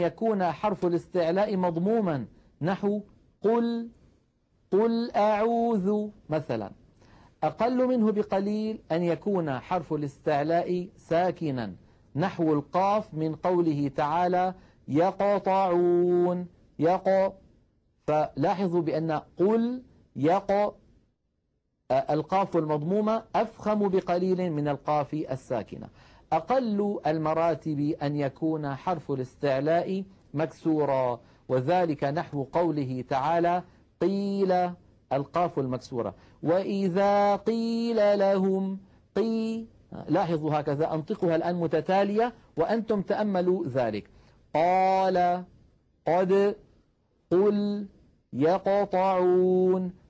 يكون حرف الاستعلاء مضموما نحو قل أعوذ مثلا. أقل منه بقليل أن يكون حرف الاستعلاء ساكنا نحو القاف من قوله تعالى يقطعون فلاحظوا بأن قل القاف المضمومة أفخم بقليل من القاف الساكنة. أقل المراتب أن يكون حرف الاستعلاء مكسورا، وذلك نحو قوله تعالى قيل القاف المكسورة وإذا قيل لهم لاحظوا هكذا أنطقها الآن متتالية وأنتم تأملوا ذلك. قال قد قل يقطعون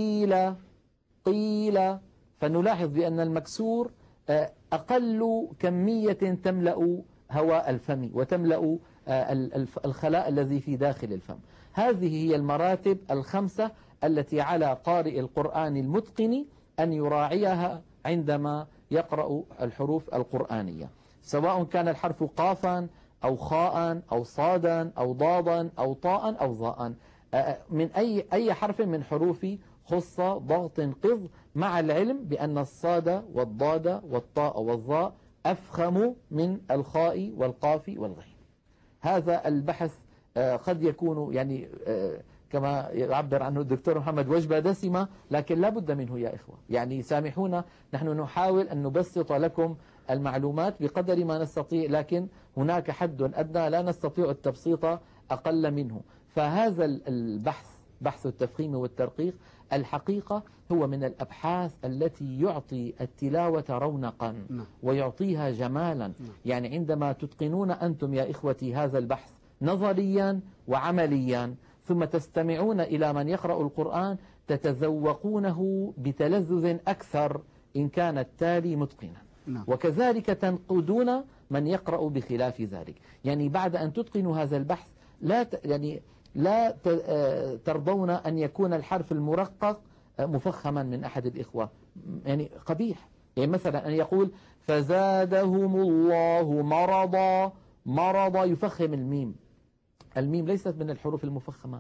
قيل فنلاحظ بأن المكسور أقل كمية تملأ هواء الفم وتملأ الخلاء الذي في داخل الفم. هذه هي المراتب الخمسة التي على قارئ القرآن المتقن أن يراعيها عندما يقرأ الحروف القرآنية، سواء كان الحرف قافا أو خاء أو صادا أو ضادا أو طاء أو ظاء، من أي حرف من حروف خص ضغط قض، مع العلم بأن الصاد والضاد والطاء والظاء أفخم من الخاء والقاف والغين. هذا البحث قد يكون يعني كما يعبر عنه الدكتور محمد وجبة دسمة، لكن لا بد منه يا إخوة. يعني سامحونا، نحن نحاول أن نبسط لكم المعلومات بقدر ما نستطيع، لكن هناك حد أدنى لا نستطيع التبسيط أقل منه. فهذا البحث، بحث التفخيم والترقيق، الحقيقة هو من الأبحاث التي يعطي التلاوة رونقا ويعطيها جمالا. يعني عندما تتقنون أنتم يا إخوتي هذا البحث نظريا وعمليا، ثم تستمعون إلى من يقرأ القرآن، تتذوقونه بتلذذ أكثر إن كان التالي متقنا. وكذلك تنقدون من يقرأ بخلاف ذلك. يعني بعد أن تتقنوا هذا البحث لا ترضون أن يكون الحرف المرقق مفخما من أحد الإخوة، يعني قبيح. يعني مثلا أن يقول فزادهم الله مرضا يفخم الميم ليست من الحروف المفخمة.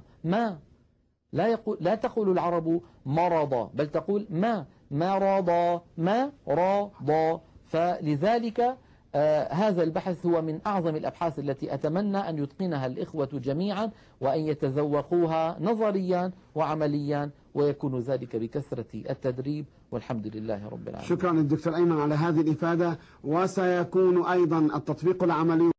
لا تقول العرب مرضا، بل تقول مرضا. فلذلك هذا البحث هو من أعظم الأبحاث التي أتمنى أن يتقنها الإخوة جميعا، وأن يتذوقوها نظريا وعمليا، ويكون ذلك بكثرة التدريب، والحمد لله رب العالمين. شكرا للدكتور أيمن على هذه الإفادة، وسيكون أيضا التطبيق العملي